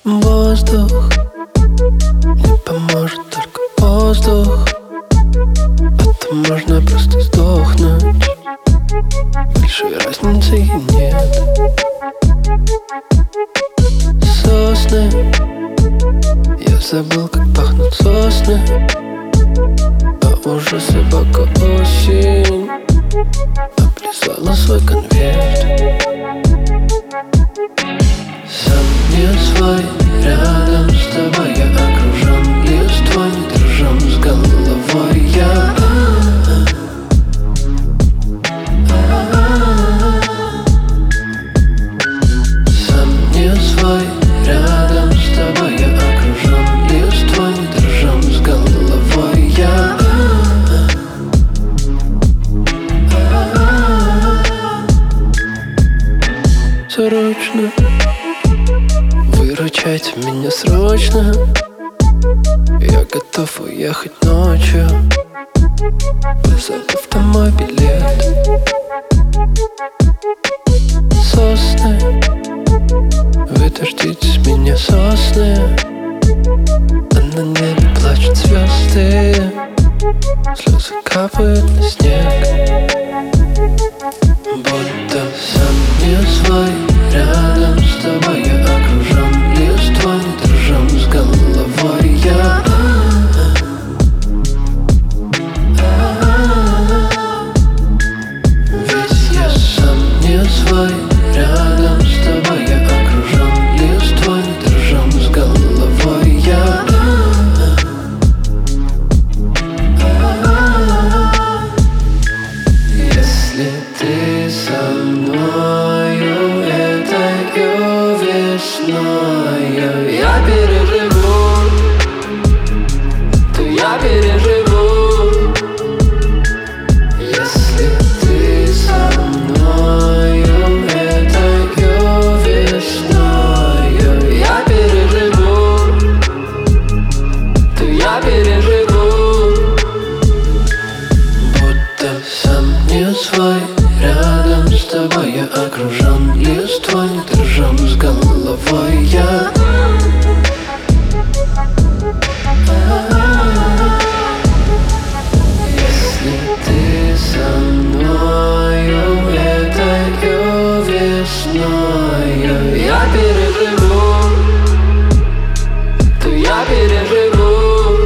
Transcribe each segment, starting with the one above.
Воздух не поможет, только воздух. Потом можно просто сдохнуть. Большой разницы и нет. Сосны, я забыл, как пахнут сосны. А уже собака осень облизала свой конверт. Сам не свой, рядом с тобой я окружен листвой, не дружим с головой я. Сам не свой, рядом с тобой я окружен листвой, не дружим с головой я. Срочно выручайте меня срочно. Я готов уехать ночью, взяв домой билет. Сосны, вы дождитесь меня, сосны. А на небе плачут звезды, слезы капают на снег. Будто сам не свой, рядом с тобой я окружен листвой, не дружим с головой я. Ведь я сам не свой, рядом с тобой я окружен листвой, не дружим с головой я. Если ты со мною этою весною я переживу, то я переживу. Если ты со мною этою весною я переживу, то я переживу. Будто сам не свой, рядом с тобой я окружен листвой, не дружим с головой я. Если ты со мною этою весною я переживу, то я переживу.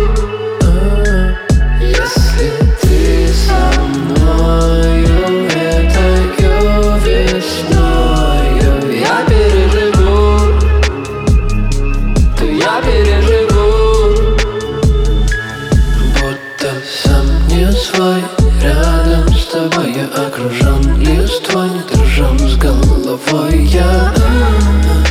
Если ты со мною этою весною я переживу, то я переживу. Будто сам не свой, рядом с тобой я окружен листвой, не дружим с головой я.